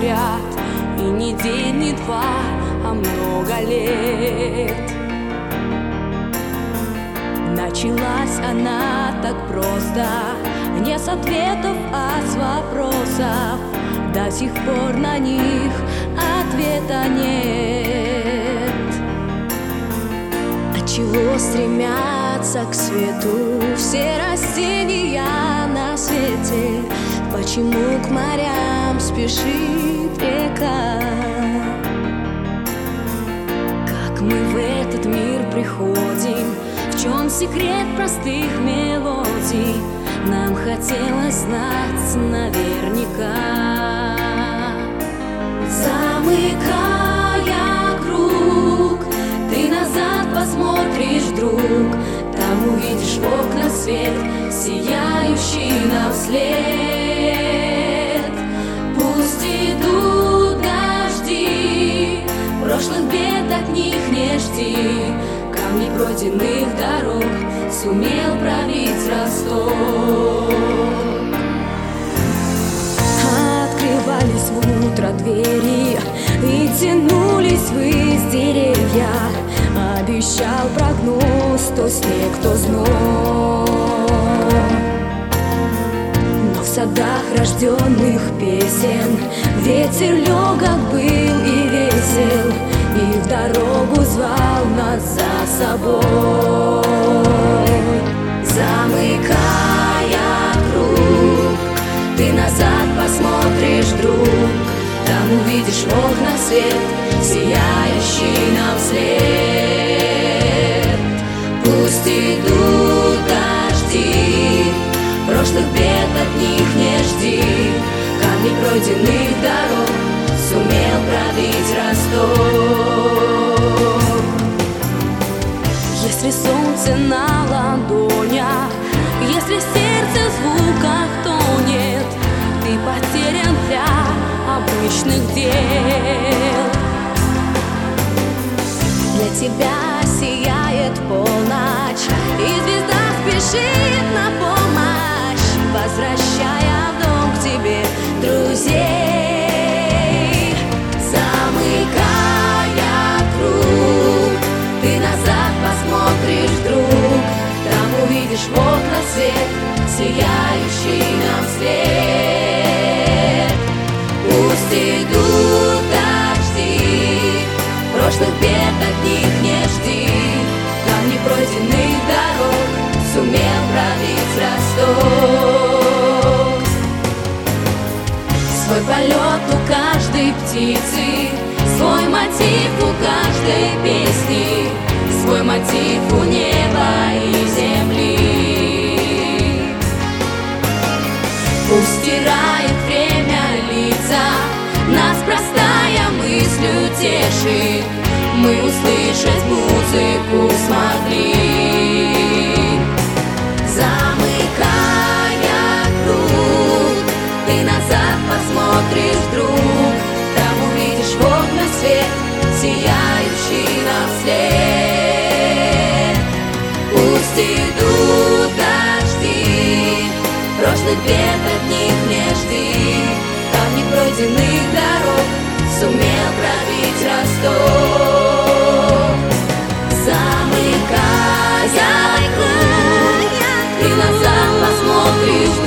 говорят, и не день, не два, а много лет. Началась она так просто, не с ответов, а с вопросов. До сих пор на них ответа нет. Отчего стремятся к свету все растения на свете? Почему к морям спешит река? Как мы в этот мир приходим? В чем секрет простых мелодий? Нам хотелось знать наверняка. Замыкая круг, ты назад посмотришь, друг. Там увидишь в окна свет, сияющий нам вслед. Пусть идут дожди, прошлых бед от них не жди. Камни пройденных дорог сумел пробить росток. Открывались в утро двери и тянулись ввысь деревья. Обещал прогноз то снег, то зной. Но в садах рожденных песен ветер легок был и весел, и в дорогу звал нас за собой. Замыкая круг, ты назад посмотришь, друг. Там увидишь в окна свет, сияющий нам вслед. Пусть идут дожди, прошлых бед от них не жди. Камни пройденных дорог сумел пробить росток. Если солнце на ладонях, если в сердце в звуках тонет, ты потерян для обычных дел. Для тебя сияет полночь, и звезда спешит на помощь, возвращая в дом к тебе друзей. Замыкая круг, ты назад посмотришь, друг. Там увидишь в окна свет, сияющий нам вслед. Пусть идут дожди, прошлых бед от них не жди. Камни пройденных дорог сумел пробить росток. Свой полет у каждой птицы, свой мотив у каждой песни, свой мотив у неба и земли. Пусть стирает время лица, нас простая мысль утешит. Мы услышать музыку смогли. Замыкая круг, ты назад посмотришь, друг. Там увидишь в окна свет, сияющий нам вслед. Пусть идут дожди, прошлых бед от них не жди. Камни пройденных дорог сумел пробить росток. Замыкая круг, ты назад посмотришь,